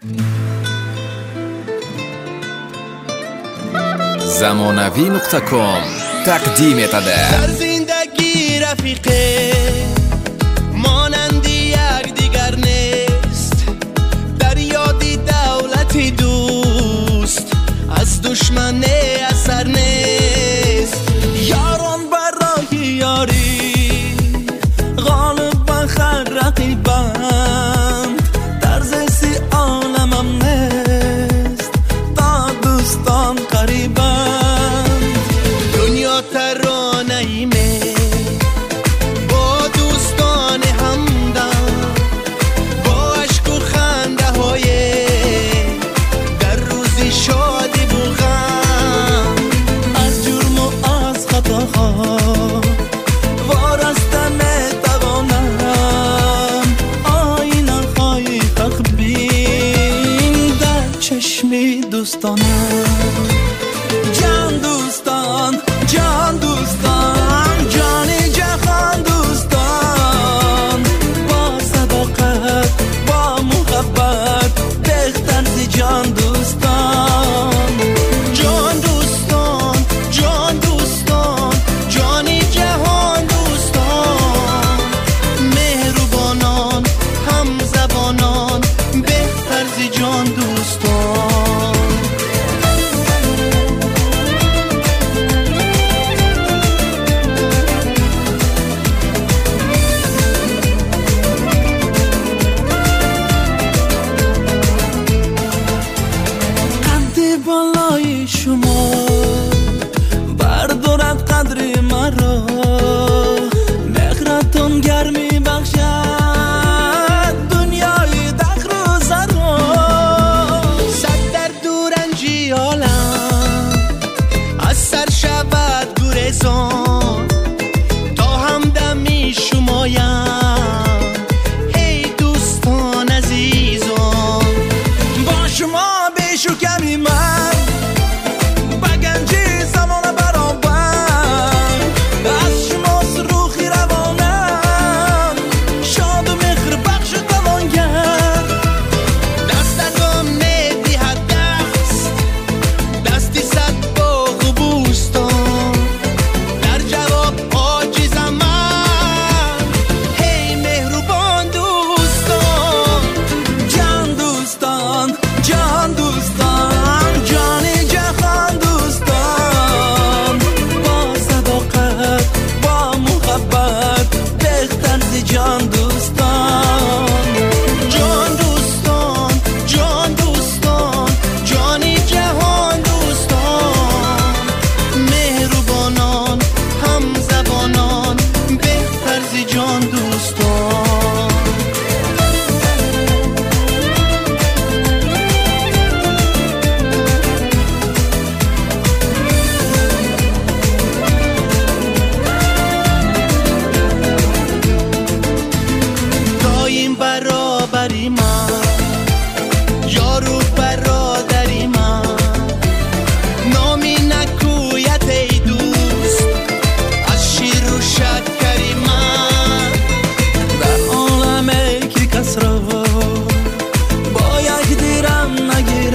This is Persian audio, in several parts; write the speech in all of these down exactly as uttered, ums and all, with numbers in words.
زمانوی نقطه کام تقدیم داده. در زندگی رفیقه مانند یک دیگر نیست، در یادی دولتی دوست از دشمن اثر نیست. یاران برای یاری غالب بخر رقیبند، در زیسی عالمم نیست تا دوستان قریبند. دنیا ترانه‌ایمه با دوستان همدم، با عشق و خنده های در روزی شادی و غم، از جرم و از خطاها وارسته نتوانم. آینه های حق بین در چشمی دوستانم. جان دوستان، جان دوستان، جانی جهان دوستان، با صداقت با محبت بهتر زی جان دوستان. جان دوستان، جان دوستان، جانی جهان دوستان، مهربانان هم زبانان بهتر زی جان دوستان. بالای شما بردارد قدر مرا، مهرتون گرمی بخشد دنیای دخل و زرا. صد در دورنجی عالم از سر شود گریزان، تا همدمی شمایم ای دوستان عزیزان. با شما بیش و کمی من برابری من، یارو برادری من، نامی نکویت ای دوست از شیر و شکری من. در عالم که کس را با یک دیرم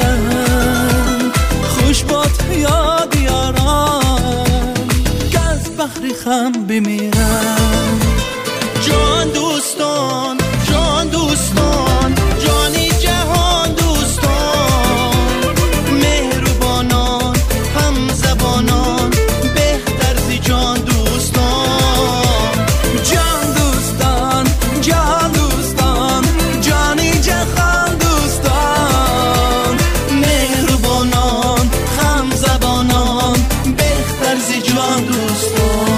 نگیرم، خوش باد یاد یارم که از بخری خم بمیرم. جان دوستان، جان دوستان، جانی جهان دوستان، مهربانان هم زبانان بهتر زی جان دوستان. جان دوستان، جان دوستان، جانی جهان دوستان، مهربانان هم زبانان بهتر زی جان دوستان.